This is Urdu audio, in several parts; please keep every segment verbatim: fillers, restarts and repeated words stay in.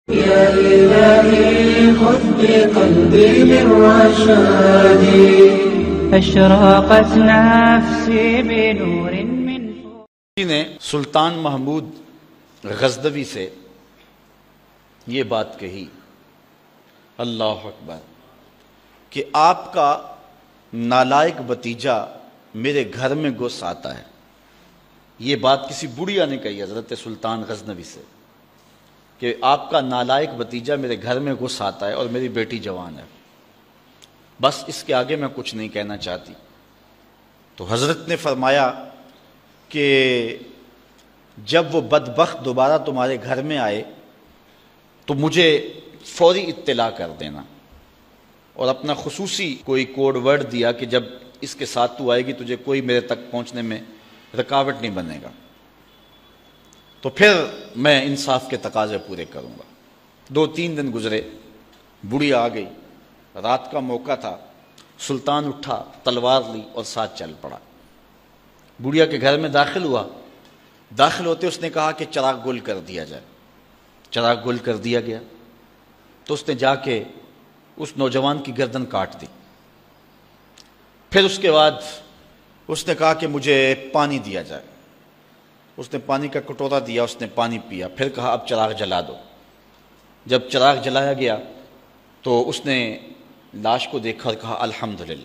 يا إلهي خذ بقلبي من رشادي أشرقت نفسي بنور من فوق نے سلطان محمود غزنوی سے یہ بات کہی، اللہ اکبر، کہ آپ کا نالائق بھتیجا میرے گھر میں گھس آتا ہے۔ یہ بات کسی بڑھیا نے کہی حضرت سلطان غزنوی سے کہ آپ کا نالائق بھتیجا میرے گھر میں گھس آتا ہے اور میری بیٹی جوان ہے، بس اس کے آگے میں کچھ نہیں کہنا چاہتی۔ تو حضرت نے فرمایا کہ جب وہ بدبخت دوبارہ تمہارے گھر میں آئے تو مجھے فوری اطلاع کر دینا، اور اپنا خصوصی کوئی کوڈ ورڈ دیا کہ جب اس کے ساتھ تو آئے گی تجھے کوئی میرے تک پہنچنے میں رکاوٹ نہیں بنے گا، تو پھر میں انصاف کے تقاضے پورے کروں گا۔ دو تین دن گزرے، بڑھیا آ گئی، رات کا موقع تھا، سلطان اٹھا، تلوار لی اور ساتھ چل پڑا۔ بڑھیا کے گھر میں داخل ہوا، داخل ہوتے اس نے کہا کہ چراغ گل کر دیا جائے۔ چراغ گل کر دیا گیا تو اس نے جا کے اس نوجوان کی گردن کاٹ دی۔ پھر اس کے بعد اس نے کہا کہ مجھے پانی دیا جائے۔ اس نے پانی کا کٹورا دیا، اس نے پانی پیا، پھر کہا اب چراغ جلا دو۔ جب چراغ جلایا گیا تو اس نے لاش کو دیکھا اور کہا الحمدللہ۔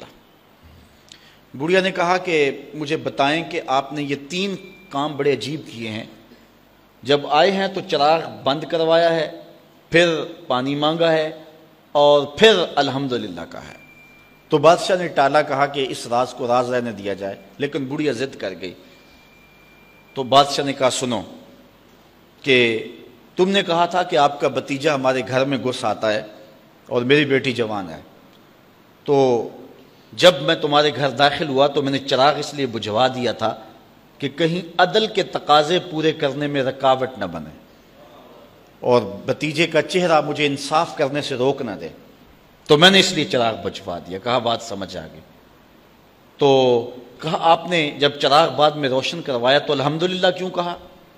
بڑھیا نے کہا کہ مجھے بتائیں کہ آپ نے یہ تین کام بڑے عجیب کیے ہیں، جب آئے ہیں تو چراغ بند کروایا ہے، پھر پانی مانگا ہے، اور پھر الحمدللہ کہا ہے۔ تو بادشاہ نے ٹالا، کہا کہ اس راز کو راز رہنے دیا جائے، لیکن بڑھیا ضد کر گئی۔ تو بادشاہ نے کہا سنو کہ تم نے کہا تھا کہ آپ کا بھتیجا ہمارے گھر میں گھس آتا ہے اور میری بیٹی جوان ہے، تو جب میں تمہارے گھر داخل ہوا تو میں نے چراغ اس لیے بجھوا دیا تھا کہ کہیں عدل کے تقاضے پورے کرنے میں رکاوٹ نہ بنے اور بھتیجے کا چہرہ مجھے انصاف کرنے سے روک نہ دے، تو میں نے اس لیے چراغ بجھوا دیا۔ کہا بات سمجھ آ گئی۔ تو کہا آپ نے جب چراغ بعد میں روشن کروایا تو الحمدللہ کیوں کہا؟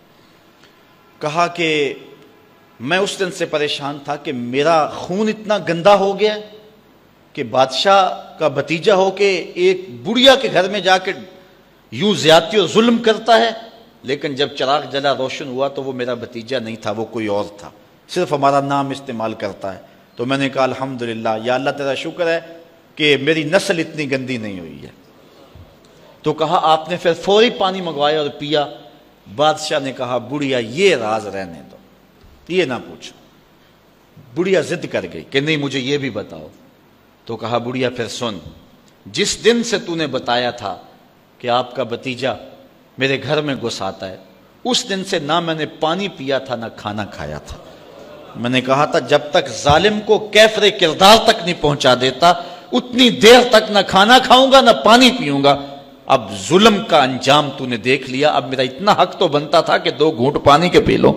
کہا کہ میں اس دن سے پریشان تھا کہ میرا خون اتنا گندا ہو گیا کہ بادشاہ کا بھتیجا ہو کے ایک بڑھیا کے گھر میں جا کے یوں زیادتی اور ظلم کرتا ہے، لیکن جب چراغ جلا روشن ہوا تو وہ میرا بھتیجا نہیں تھا، وہ کوئی اور تھا، صرف ہمارا نام استعمال کرتا ہے۔ تو میں نے کہا الحمدللہ، یا اللہ تیرا شکر ہے کہ میری نسل اتنی گندی نہیں ہوئی ہے۔ تو کہا آپ نے پھر فوری پانی منگوایا اور پیا۔ بادشاہ نے کہا بڑھیا یہ راز رہنے دو، یہ نہ پوچھو۔ بڑھیا ضد کر گئی کہ نہیں مجھے یہ بھی بتاؤ۔ تو کہا بڑھیا پھر سن، جس دن سے تو نے بتایا تھا کہ آپ کا بھتیجا میرے گھر میں گھس آتا ہے، اس دن سے نہ میں نے پانی پیا تھا نہ کھانا کھایا تھا۔ میں نے کہا تھا جب تک ظالم کو کیفر کردار تک نہیں پہنچا دیتا اتنی دیر تک نہ کھانا کھاؤں گا نہ پانی پیوں گا۔ اب ظلم کا انجام تو نے دیکھ لیا، اب میرا اتنا حق تو بنتا تھا کہ دو گھونٹ پانی کے پی لو۔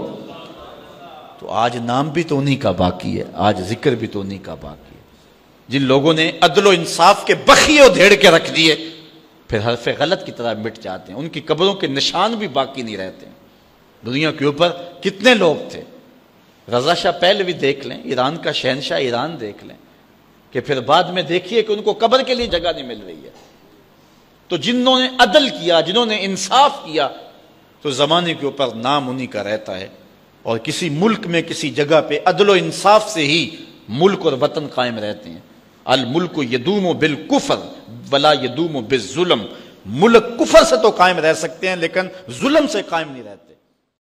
تو آج نام بھی تو انہی کا باقی ہے، آج ذکر بھی تو انہی کا باقی ہے، جن لوگوں نے عدل و انصاف کے بخیے دھیڑ کے رکھ دیے پھر حرف غلط کی طرح مٹ جاتے ہیں، ان کی قبروں کے نشان بھی باقی نہیں رہتے ہیں۔ دنیا کے اوپر کتنے لوگ تھے، رضا شاہ پہلوی دیکھ لیں، ایران کا شہنشاہ ایران دیکھ لیں، کہ پھر بعد میں دیکھیے کہ ان کو قبر کے لیے جگہ نہیں مل رہی ہے۔ تو جنہوں نے عدل کیا، جنہوں نے انصاف کیا، تو زمانے کے اوپر نام انہی کا رہتا ہے، اور کسی ملک میں کسی جگہ پہ عدل و انصاف سے ہی ملک اور وطن قائم رہتے ہیں۔ الملک یدوم بالکفر ولا یدوم بالظلم، ملک کفر سے تو قائم رہ سکتے ہیں لیکن ظلم سے قائم نہیں رہتے۔